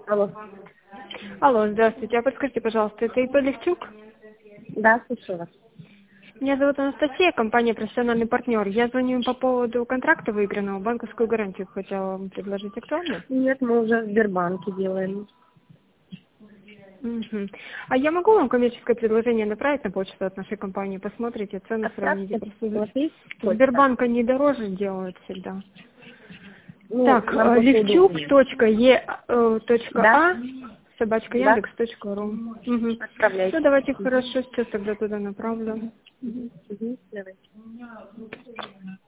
Алло. Алло, здравствуйте. А подскажите, пожалуйста, это ИП Левчук? Да, слушаю вас. Меня зовут Анастасия, компания «Профессиональный партнер». Я звоню по поводу контракта выигранного, банковскую гарантию хотела вам предложить. Актуально? Нет, мы уже в Сбербанке делаем. Мгм. А я могу вам коммерческое предложение направить на почту от нашей компании? Посмотрите, цены сравните. Отправьте. Просто У вас есть почта? Сбербанк они дороже делают всегда. Ну, Так, нам просто удобнее. Да? levchuk.e.a собачка Да? яндекс.ру. Угу. Ну, Отправляйте. давайте, хорошо, сейчас тогда туда направлю. Мгм. Давайте.